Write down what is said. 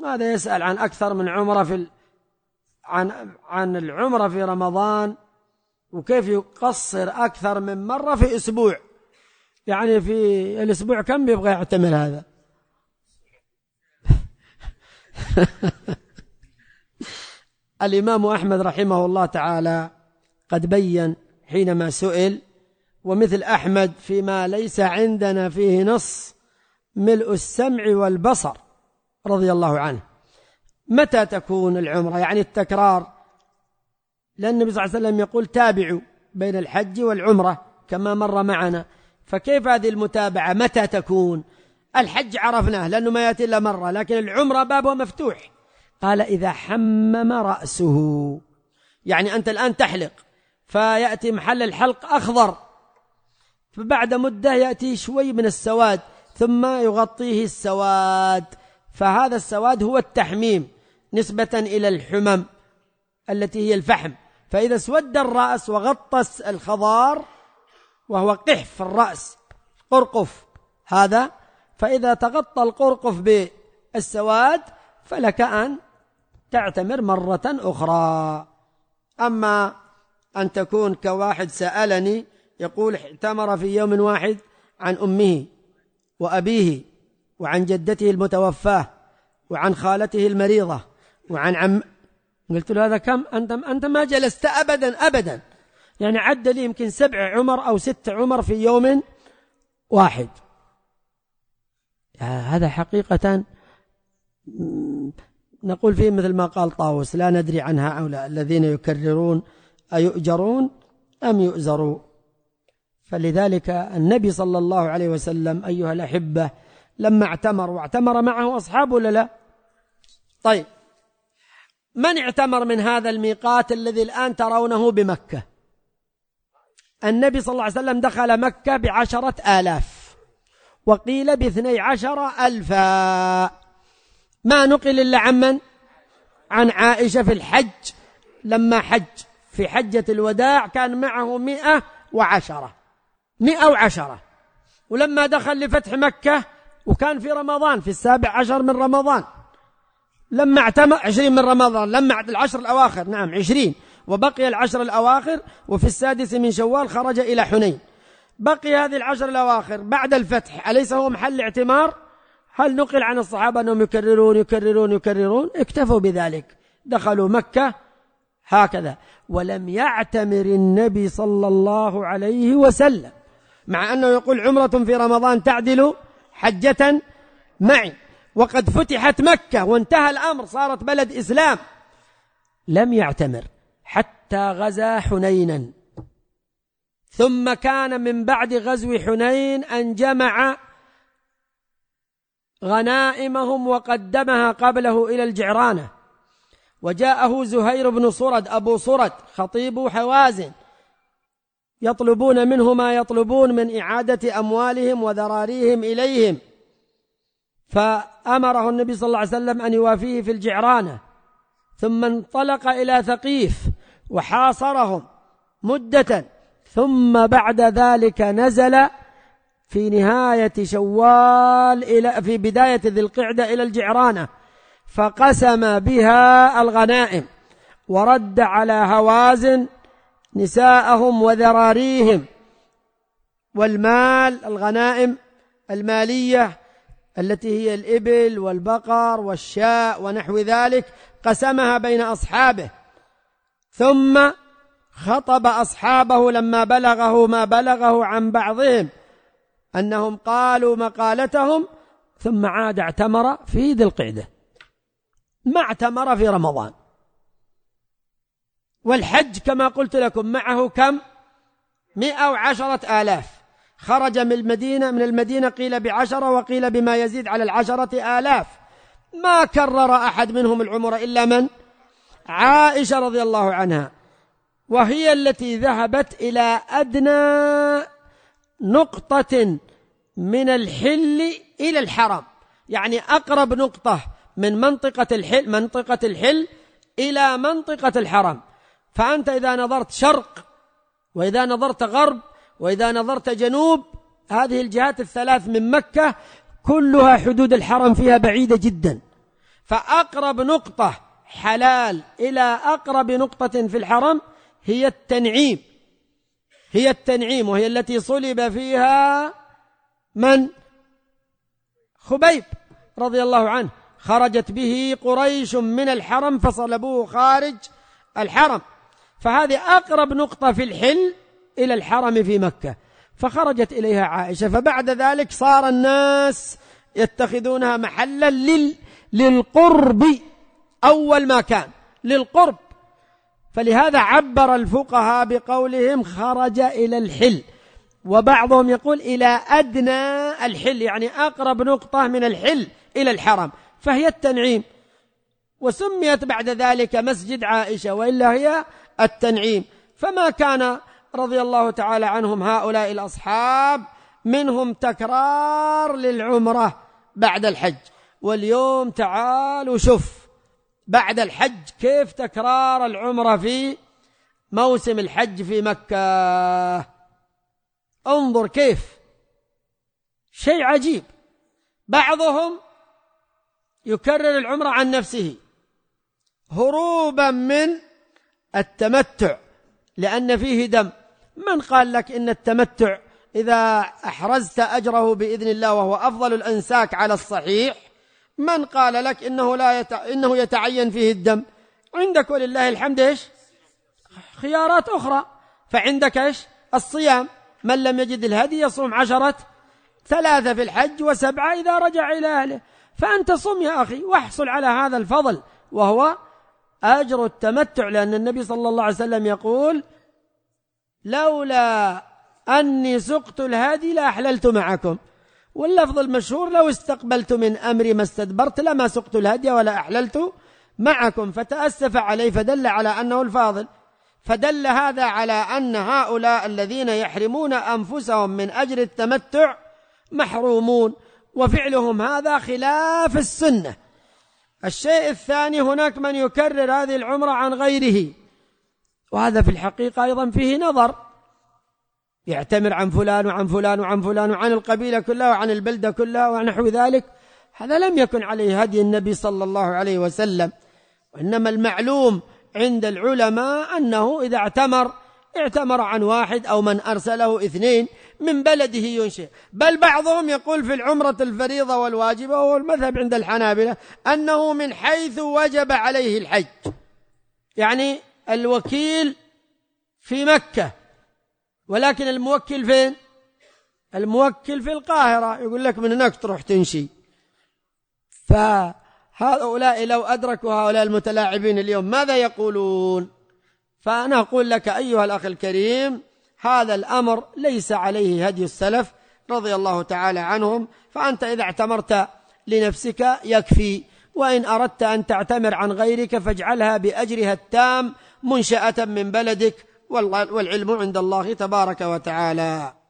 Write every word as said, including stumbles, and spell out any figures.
هذا يسأل عن أكثر من عمرة في ال... عن عن العمرة في رمضان، وكيف يقصر أكثر من مرة في أسبوع. يعني في الأسبوع كم يبغى يعتمر هذا؟ الإمام أحمد رحمه الله تعالى قد بيّن حينما سئل: ومثل أحمد فيما ليس عندنا فيه نص ملء السمع والبصر رضي الله عنه. متى تكون العمرة؟ يعني التكرار، لأن النبي صلى الله عليه وسلم يقول: تابعوا بين الحج والعمرة كما مر معنا. فكيف هذه المتابعة؟ متى تكون؟ الحج عرفناه لأنه ما يأتي إلا مرة، لكن العمرة بابها مفتوح. قال: إذا حمم رأسه، يعني أنت الآن تحلق فيأتي محل الحلق أخضر، فبعد مدة يأتي شوي من السواد ثم يغطيه السواد، فهذا السواد هو التحميم نسبة إلى الحمم التي هي الفحم. فإذا اسود الرأس وغطى الخضار وهو قحف الرأس قرقف هذا، فإذا تغطى القرقف بالسواد فلك أن تعتمر مرة أخرى. أما أن تكون كواحد سألني يقول: اعتمر في يوم واحد عن أمه وأبيه وعن جدته المتوفاة وعن خالته المريضة وعن عم، قلت له: هذا كم؟ أنت, أنت ما جلست أبدا أبدا. يعني عد لي يمكن سبع عمر أو ست عمر في يوم واحد. هذا حقيقة نقول فيه مثل ما قال طاووس: لا ندري عن هؤلاء الذين يكررون أيؤجرون أم يؤزروا. فلذلك النبي صلى الله عليه وسلم أيها الأحبة لما اعتمر واعتمر معه أصحابه ولا لا؟ طيب، من اعتمر من هذا الميقات الذي الآن ترونه بمكة؟ النبي صلى الله عليه وسلم دخل مكة بعشرة آلاف، وقيل باثني عشر ألفا. ما نقل إلا عمن؟ عن عائشة في الحج، لما حج في حجة الوداع كان معه مئة وعشرة مئة وعشرة. ولما دخل لفتح مكة وكان في رمضان في السابع عشر من رمضان، لما اعتمر عشرين من رمضان، لما العشر الأواخر نعم عشرين، وبقي العشر الأواخر، وفي السادس من شوال خرج إلى حنين. بقي هذه العشر الأواخر بعد الفتح، أليس هو محل اعتمار؟ هل نقل عن الصحابة أنهم يكررون يكررون يكررون؟ اكتفوا بذلك، دخلوا مكة هكذا. ولم يعتمر النبي صلى الله عليه وسلم، مع أنه يقول: عمرة في رمضان تعدل حجة معي، وقد فتحت مكة وانتهى الأمر، صارت بلد إسلام. لم يعتمر حتى غزا حنينا، ثم كان من بعد غزو حنين أن جمع غنائمهم وقدمها قبله إلى الجعرانة، وجاءه زهير بن صرد أبو صرد خطيب حوازن يطلبون منه ما يطلبون من إعادة أموالهم وذراريهم إليهم، فأمره النبي صلى الله عليه وسلم أن يوافيه في الجعرانة، ثم انطلق إلى ثقيف وحاصرهم مدة، ثم بعد ذلك نزل في نهاية شوال إلى في بداية ذي القعدة إلى الجعرانة، فقسم بها الغنائم، ورد على هوازن نساءهم وذراريهم، والمال الغنائم المالية التي هي الإبل والبقر والشاء ونحو ذلك، قسمها بين أصحابه. ثم خطب أصحابه لما بلغه ما بلغه عن بعضهم أنهم قالوا مقالتهم، ثم عاد اعتمر في ذي القعدة، ما اعتمر في رمضان. والحج كما قلت لكم معه كم؟ مئة وعشرة آلاف. خرج من المدينة من المدينة قيل بعشرة وقيل بما يزيد على العشرة آلاف. ما كرر أحد منهم العمر إلا من؟ عائشة رضي الله عنها، وهي التي ذهبت إلى أدنى نقطة من الحل إلى الحرم، يعني أقرب نقطة من منطقة الحل منطقة الحل إلى منطقة الحرم. فأنت إذا نظرت شرق، وإذا نظرت غرب، وإذا نظرت جنوب، هذه الجهات الثلاث من مكة كلها حدود الحرم فيها بعيدة جدا، فأقرب نقطة حلال إلى أقرب نقطة في الحرم هي التنعيم، هي التنعيم، وهي التي صلب فيها من؟ خبيب رضي الله عنه، خرجت به قريش من الحرم فصلبوه خارج الحرم، فهذه أقرب نقطة في الحل إلى الحرم في مكة، فخرجت إليها عائشة. فبعد ذلك صار الناس يتخذونها محلا لل... للقرب، أول ما كان للقرب، فلهذا عبر الفقهاء بقولهم خرج إلى الحل، وبعضهم يقول إلى أدنى الحل، يعني أقرب نقطة من الحل إلى الحرم، فهي التنعيم، وسميت بعد ذلك مسجد عائشة، وإلا هي التنعيم. فما كان رضي الله تعالى عنهم هؤلاء الأصحاب منهم تكرار للعمرة بعد الحج، واليوم تعالوا شوف بعد الحج كيف تكرار العمرة في موسم الحج في مكة، انظر كيف شيء عجيب. بعضهم يكرر العمرة عن نفسه هروبا من التمتع لأن فيه دم. من قال لك إن التمتع إذا أحرزت أجره بإذن الله وهو أفضل الأنساك على الصحيح؟ من قال لك إنه, لا يت... إنه يتعين فيه الدم؟ عندك ولله الحمد إيش خيارات أخرى، فعندك إيش الصيام، من لم يجد الهدي يصوم عشرة ثلاثة في الحج وسبعة إذا رجع إلى أهله، فأنت صم يا أخي واحصل على هذا الفضل وهو أجر التمتع، لأن النبي صلى الله عليه وسلم يقول لولا أني سقت الهدي لأحللت معكم، واللفظ المشهور لو استقبلت من أمري ما استدبرت لما سقت الهدي ولا أحللت معكم، فتأسف عليه فدل على أنه الفاضل. فدل هذا على أن هؤلاء الذين يحرمون أنفسهم من أجر التمتع محرومون، وفعلهم هذا خلاف السنة. الشيء الثاني، هناك من يكرر هذه العمرة عن غيره، وهذا في الحقيقة أيضا فيه نظر، يعتمر عن فلان وعن فلان وعن فلان وعن القبيلة كلها وعن البلدة كلها ونحو ذلك، هذا لم يكن عليه هدي النبي صلى الله عليه وسلم. وإنما المعلوم عند العلماء أنه إذا اعتمر اعتمر عن واحد أو من أرسله اثنين من بلده ينشئ. بل بعضهم يقول في العمرة الفريضة والواجبة، وهو المذهب عند الحنابلة، أنه من حيث وجب عليه الحج، يعني الوكيل في مكة ولكن الموكل فين؟ الموكل في القاهرة، يقول لك من هناك تروح تنشي. فهؤلاء لو أدركوا هؤلاء المتلاعبين اليوم ماذا يقولون؟ فأنا أقول لك أيها الأخ الكريم، هذا الأمر ليس عليه هدي السلف رضي الله تعالى عنهم، فأنت إذا اعتمرت لنفسك يكفي، وإن أردت أن تعتمر عن غيرك فاجعلها بأجرها التام منشأة من بلدك، والعلم عند الله تبارك وتعالى.